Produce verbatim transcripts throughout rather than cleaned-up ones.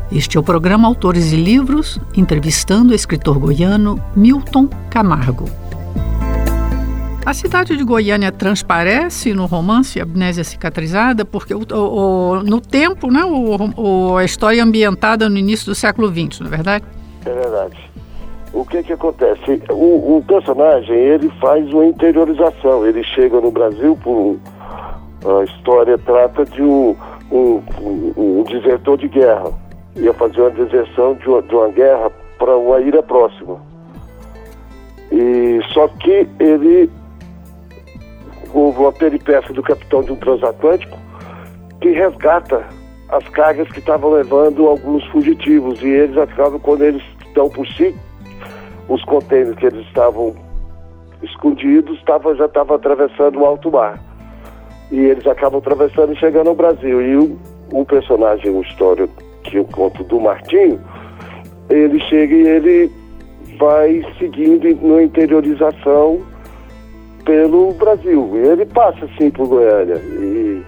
Este é o programa Autores e Livros, entrevistando o escritor goiano Milton Camargo. A cidade de Goiânia transparece no romance Amnésia Cicatrizada, porque o, o, no tempo, né, o, o, a história é ambientada no início do século vinte, não é verdade? É verdade. O que que acontece? O, o personagem, ele faz uma interiorização. Ele chega no Brasil por um, a história trata de um, um, um, um desertor de guerra. Ia fazer uma deserção de uma, de uma guerra para uma ilha próxima. E só que ele houve uma peripécia do capitão de um transatlântico que resgata as cargas que estavam levando alguns fugitivos, e eles acabam, quando eles estão por si, os contêineres que eles estavam escondidos tava, já estavam atravessando o alto mar. E eles acabam atravessando e chegando ao Brasil. E o, o personagem, uma história que eu conto do Martinho, ele chega e ele vai seguindo na interiorização pelo Brasil. E ele passa assim por Goiânia. E,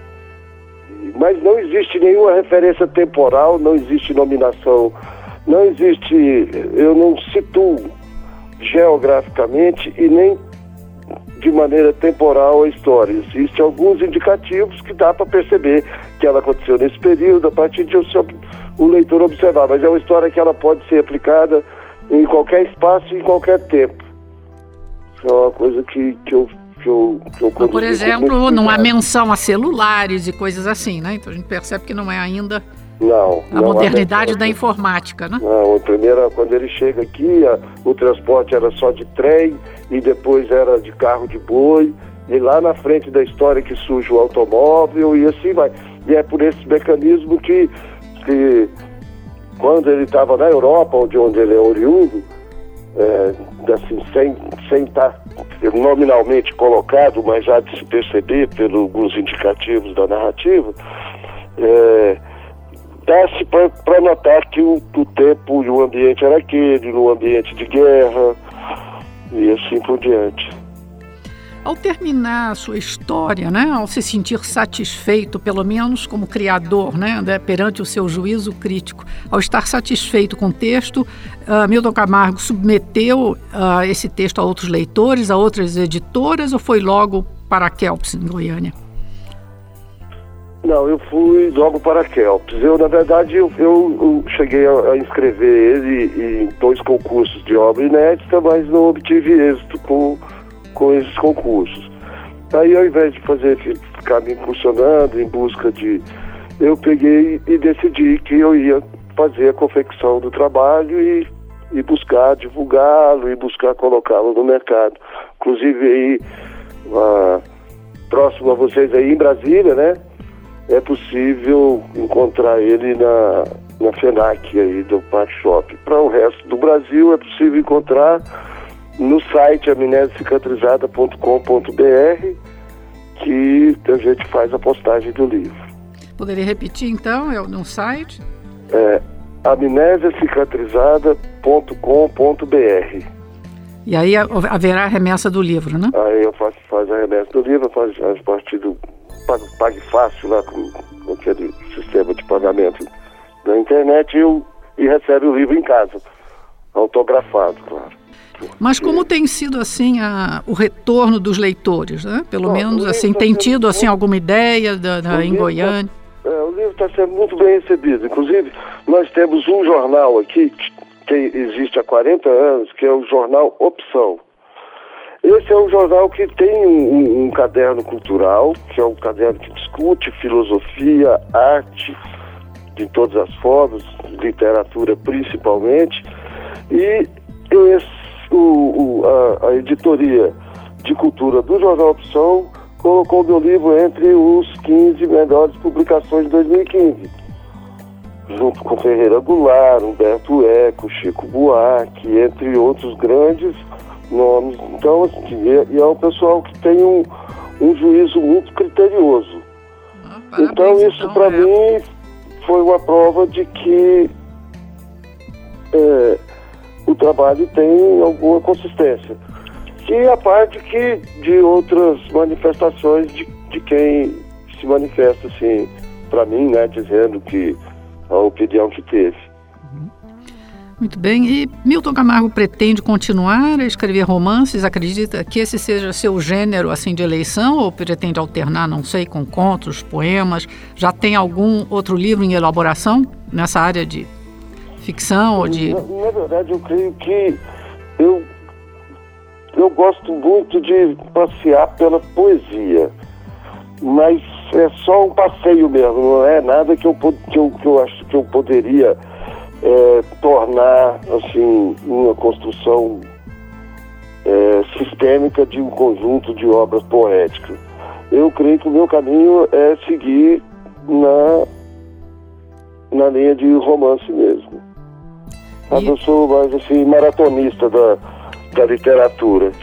e, mas não existe nenhuma referência temporal, não existe nominação, não existe, eu não situo geograficamente e nem de maneira temporal a história. Existem alguns indicativos que dá para perceber que ela aconteceu nesse período, a partir de o, seu, o leitor observar, mas é uma história que ela pode ser aplicada em qualquer espaço e em qualquer tempo. Isso é uma coisa que, que eu que eu, que eu então, por exemplo, não há menção a celulares e coisas assim, né? Então a gente percebe que não é ainda Não, a não modernidade da informática, né? Não, primeiro, quando ele chega aqui, a, o transporte era só de trem e depois era de carro de boi, e lá na frente da história que surge o automóvel e assim vai. E é por esse mecanismo que, que quando ele estava na Europa, onde, onde ele é oriundo, é, assim, sem sem estar nominalmente colocado, mas já de se perceber pelos alguns indicativos da narrativa, é, dá-se para notar que o, o tempo e o ambiente era aquele, no ambiente de guerra, e assim por diante. Ao terminar a sua história, né, ao se sentir satisfeito, pelo menos como criador, né, perante o seu juízo crítico, ao estar satisfeito com o texto, uh, Milton Camargo submeteu uh, esse texto a outros leitores, a outras editoras, ou foi logo para a Kelps, em Goiânia? Não, eu fui logo para a Kelps. Eu, na verdade, eu, eu, eu cheguei a, a inscrever ele em dois concursos de obra inédita, mas não obtive êxito com, com esses concursos. Aí, ao invés de fazer, ficar me impulsionando em busca de... Eu peguei e decidi que eu ia fazer a confecção do trabalho e, e buscar divulgá-lo e buscar colocá-lo no mercado. Inclusive, aí, ah, próximo a vocês aí em Brasília, né? É possível encontrar ele na, na FENAC aí do Park Shop. Para o resto do Brasil é possível encontrar no site amnésia cicatrizada ponto com ponto b r, que a gente faz a postagem do livro. Poderia repetir então, é no site? É amnésia cicatrizada ponto com ponto b r. E aí haverá a remessa do livro, né? Aí eu faço, faço a remessa do livro, faço a partir do Pague, pague fácil lá com, com aquele sistema de pagamento da internet, eu, e recebe o livro em casa, autografado, claro. Mas como tem sido assim a, o retorno dos leitores, né? Pelo Bom, menos assim, tá tem tido assim muito, alguma ideia da, da, em Goiânia? Tá, é, o livro está sendo muito bem recebido. Inclusive, nós temos um jornal aqui que existe há quarenta anos, que é o jornal Opção. Esse é um jornal que tem um, um, um caderno cultural, que é um caderno que discute filosofia, arte, de todas as formas, literatura principalmente, e esse, o, o, a, a editoria de cultura do Jornal Opção colocou o meu livro entre os quinze melhores publicações de dois mil e quinze, junto com Ferreira Goulart, Humberto Eco, Chico Buarque, entre outros grandes nomes. Então, assim, e é um pessoal que tem um, um juízo muito criterioso. Ah, parabéns, então, isso então, para é. mim foi uma prova de que é, o trabalho tem alguma consistência. E a parte que de outras manifestações de, de quem se manifesta, assim, para mim, né, dizendo que a opinião que teve. Muito bem. E Milton Camargo pretende continuar a escrever romances? Acredita que esse seja seu gênero assim de eleição ou pretende alternar, não sei, com contos, poemas? Já tem algum outro livro em elaboração nessa área de ficção ou de... Na, na verdade, eu creio que eu, eu gosto muito de passear pela poesia, mas é só um passeio mesmo, não é nada que eu, que eu, que eu acho que eu poderia... É, tornar assim uma construção é, sistêmica de um conjunto de obras poéticas. Eu creio que o meu caminho é seguir na, na linha de romance mesmo. Mas e... eu sou mais assim maratonista da, da literatura.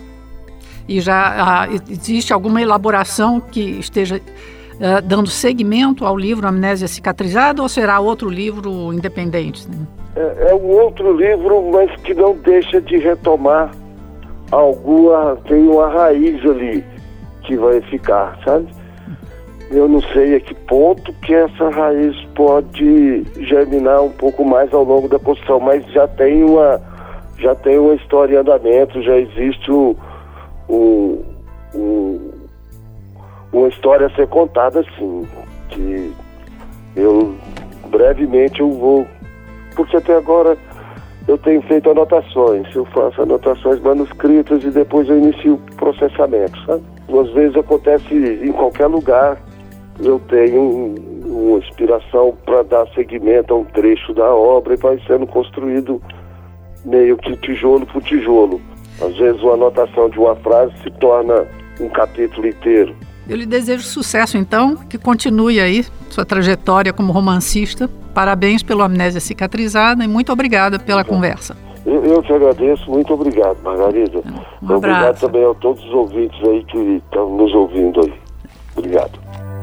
E já ah, existe alguma elaboração que esteja Uh, dando seguimento ao livro Amnésia Cicatrizada ou será outro livro independente? Né? É, é um outro livro, mas que não deixa de retomar alguma... Tem uma raiz ali que vai ficar, sabe? Eu não sei a que ponto que essa raiz pode germinar um pouco mais ao longo da construção, mas já tem uma, já tem uma história em andamento, já existe um... um, um uma história a ser contada, sim, que eu brevemente eu vou, porque até agora eu tenho feito anotações, eu faço anotações manuscritas e depois eu inicio o processamento, sabe? Às vezes acontece em qualquer lugar, eu tenho um, uma inspiração para dar seguimento a um trecho da obra e vai sendo construído meio que tijolo por tijolo. Às vezes uma anotação de uma frase se torna um capítulo inteiro. Eu lhe desejo sucesso, então, que continue aí sua trajetória como romancista. Parabéns pelo Amnésia Cicatrizada e muito obrigada pela Então, conversa. Eu, eu te agradeço, muito obrigado, Margarida. Um abraço. Obrigado também a todos os ouvintes aí que estão nos ouvindo aí. Obrigado.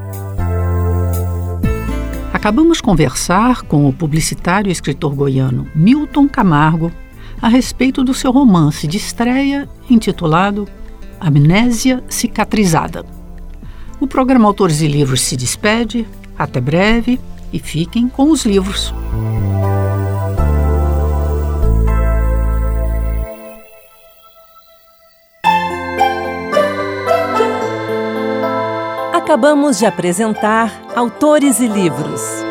Acabamos de conversar com o publicitário e escritor goiano Milton Camargo a respeito do seu romance de estreia intitulado Amnésia Cicatrizada. O programa Autores e Livros se despede, até breve e fiquem com os livros. Acabamos de apresentar Autores e Livros.